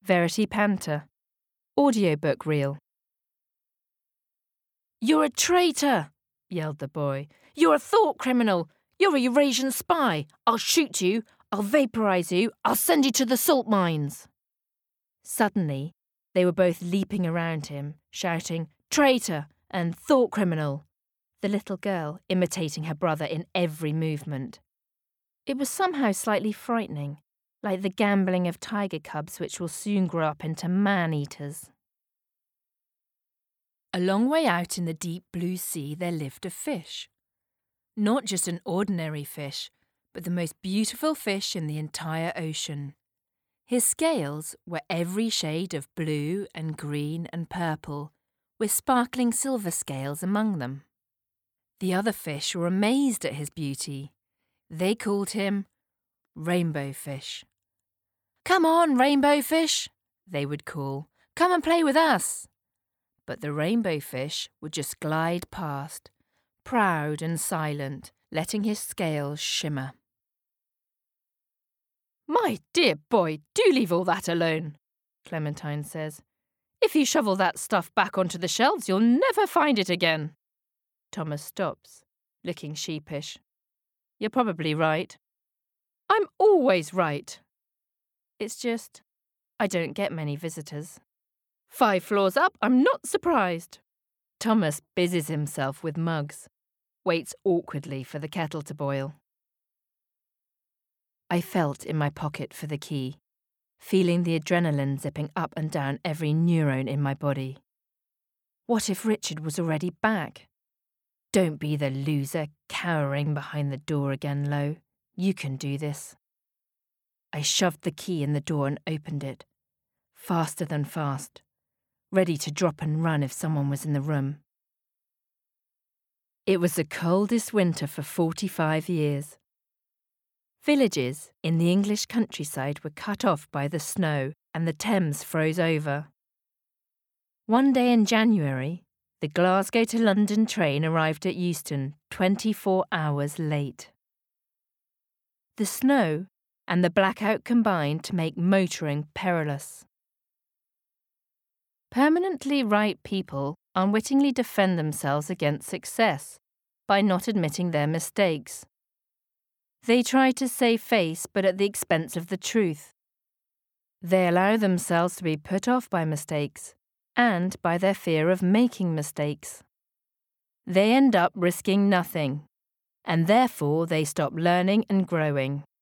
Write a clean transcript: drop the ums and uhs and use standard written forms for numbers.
Verity Panther. Audiobook reel. "You're a traitor!" yelled the boy. "You're a thought criminal! You're a Eurasian spy! I'll shoot you! I'll vaporise you! I'll send you to the salt mines!" Suddenly, they were both leaping around him, shouting, "Traitor!" and "Thought criminal!" the little girl imitating her brother in every movement. It was somehow slightly frightening, like the gambling of tiger cubs which will soon grow up into man-eaters. A long way out in the deep blue sea there lived a fish. Not just an ordinary fish, but the most beautiful fish in the entire ocean. His scales were every shade of blue and green and purple, with sparkling silver scales among them. The other fish were amazed at his beauty. They called him Rainbow Fish. "Come on, Rainbow Fish," they would call. "Come and play with us." But the Rainbow Fish would just glide past, proud and silent, letting his scales shimmer. "My dear boy, do leave all that alone," Clementine says. "If you shovel that stuff back onto the shelves, you'll never find it again." Thomas stops, looking sheepish. "You're probably right." "I'm always right." "It's just, I don't get many visitors." "5 floors up, I'm not surprised." Thomas busies himself with mugs, waits awkwardly for the kettle to boil. I felt in my pocket for the key, feeling the adrenaline zipping up and down every neuron in my body. What if Richard was already back? "Don't be the loser cowering behind the door again, Lo. You can do this." I shoved the key in the door and opened it, faster than fast, ready to drop and run if someone was in the room. It was the coldest winter for 45 years. Villages in the English countryside were cut off by the snow and the Thames froze over. One day in January, the Glasgow to London train arrived at Euston 24 hours late. The snow and the blackout combined to make motoring perilous. Permanently right people unwittingly defend themselves against success by not admitting their mistakes. They try to save face but at the expense of the truth. They allow themselves to be put off by mistakes and by their fear of making mistakes. They end up risking nothing, and therefore they stop learning and growing.